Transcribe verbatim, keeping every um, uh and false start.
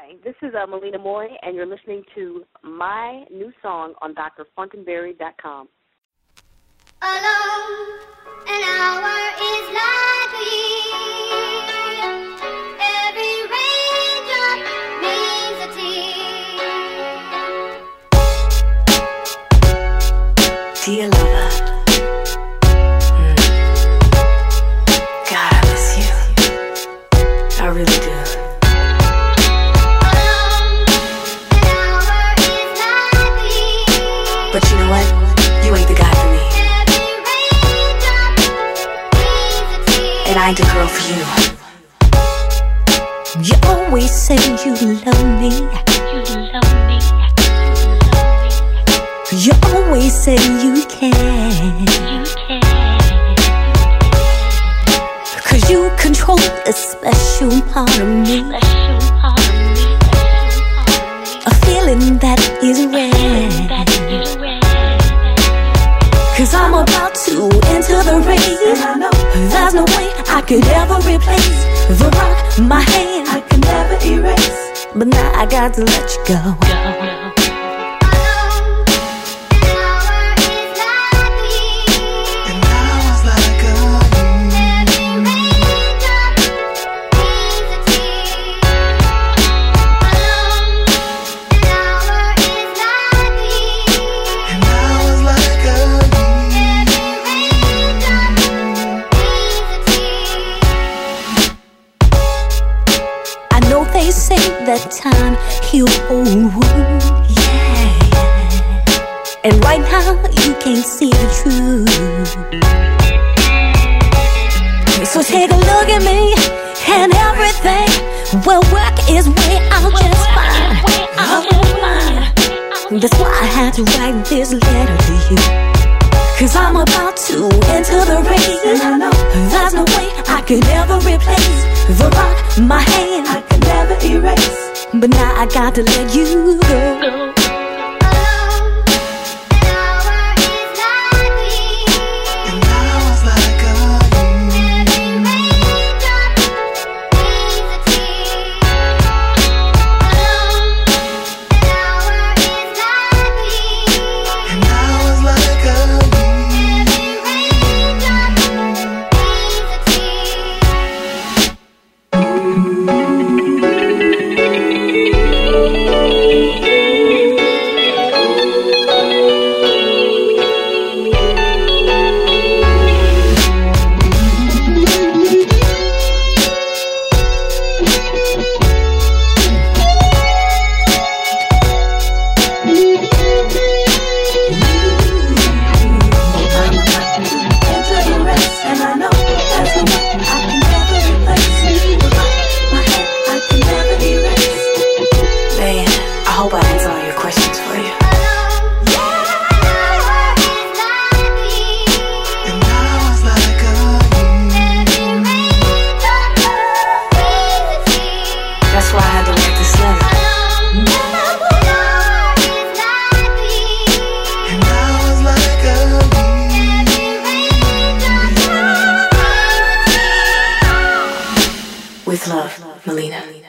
Hi, this is uh, Melina Moy, and you're listening to my new song on D R funkenberry dot com. Alone, an hour is like a year. Every raindrop means a tear. Dear lover, mm. God, I miss you. I really do. But you know what? You ain't the guy for me. And I ain't the girl for you. You always say you love me. You love me. You always say you can. You can. Cause you control a special part of me. Special part of me. A feeling that is rare. That is rare. Cause I'm about to enter the race, and I know there's no way I could ever replace the rock, my hand, I can never erase. But now I got to let you go. Go. They say that time heals all wounds, yeah. And right now you can't see the truth. So take a look at me and everything will work its way out just fine. Oh, that's why I had to write this letter to you. Cause I'm about to enter the race, and I know there's no way I could ever replace the rock, my hand, I can never erase. But now I got to let you go. Go. With love, Melina.